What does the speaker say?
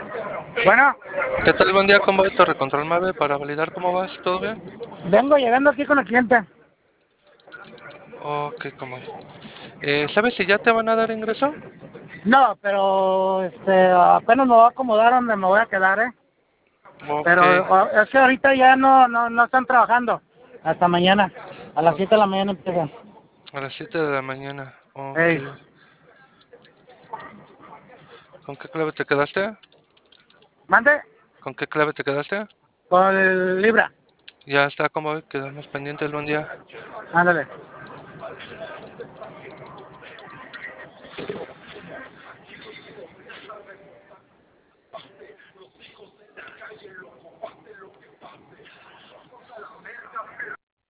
Bueno, ¿Qué tal? Buen día, ¿cómo va Torre Control Mave para validar cómo vas? ¿Todo bien? vengo llegando aquí con el cliente. Ok, ¿cómo? ¿Sabes si ya te van a dar ingreso? No, pero apenas me voy a acomodar donde me voy a quedar, ¿eh? Ok, Pero es que ahorita ya no están trabajando. Hasta mañana. A las 7 de la mañana empiezan. a las 7 de la mañana. Ok. Ey, ¿Con qué clave te quedaste? mande ¿Con qué clave te quedaste? con el Libra. Ya está, ¿cómo ve? Quedamos pendientes el buen día. Ándale.